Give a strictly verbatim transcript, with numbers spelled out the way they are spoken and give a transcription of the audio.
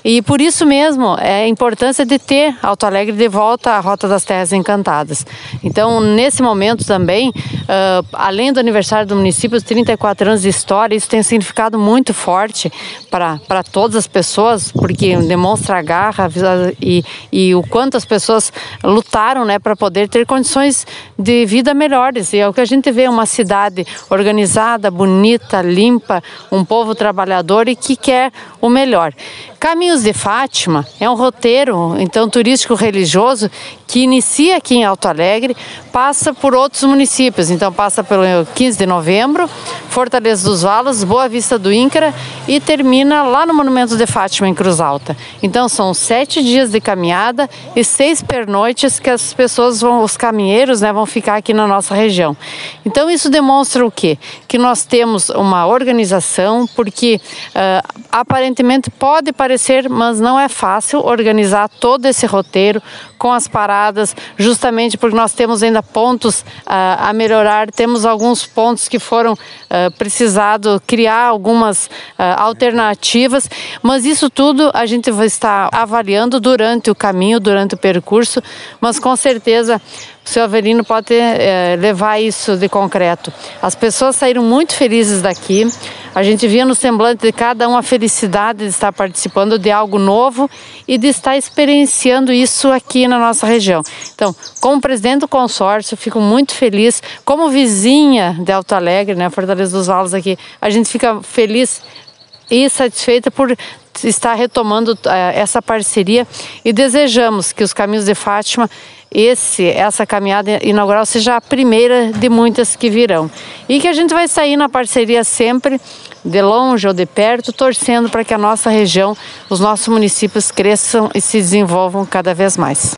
E por isso mesmo é a importância de ter Alto Alegre de volta à Rota das Terras Encantadas. Então, nesse momento também, uh, além do aniversário do município, os trinta e quatro anos de história, isso tem um significado muito forte para para todas as pessoas, porque demonstra a garra e, e o quanto as pessoas lutaram, né, para poder ter condições de vida melhores. E é o que a gente vê, uma cidade organizada, bonita, limpa, um povo trabalhador e que quer o melhor. Caminhos de Fátima é um roteiro, então, turístico religioso que inicia aqui em Alto Alegre, passa por outros municípios. Então, passa pelo quinze de novembro, Fortaleza dos Valos, Boa Vista do Incra e termina lá no Monumento de Fátima, em Cruz Alta. Então, são sete dias de caminhada e seis pernoites que as pessoas vão, os caminheiros, né, vão ficar aqui na nossa região. Então, isso demonstra o quê? Que nós temos uma organização, porque uh, aparentemente pode parecer, mas não é fácil organizar todo esse roteiro com as paradas, justamente porque nós temos ainda pontos uh, a melhorar, temos alguns pontos que foram uh, precisado criar algumas uh, alternativas, mas isso tudo a gente vai estar avaliando durante o caminho, durante o percurso, mas com certeza o senhor Avelino pode é, levar isso de concreto. As pessoas saíram muito felizes daqui, a gente via no semblante de cada um a felicidade de estar participando de algo novo e de estar experienciando isso aqui na nossa região. Então, como presidente do consórcio, fico muito feliz, como vizinha de Alto Alegre, né, Fortaleza dos Valos aqui, a gente fica feliz e satisfeita por estar retomando uh, essa parceria e desejamos que os Caminhos de Fátima, esse, essa caminhada inaugural seja a primeira de muitas que virão. E que a gente vai sair na parceria sempre, de longe ou de perto, torcendo para que a nossa região, os nossos municípios cresçam e se desenvolvam cada vez mais.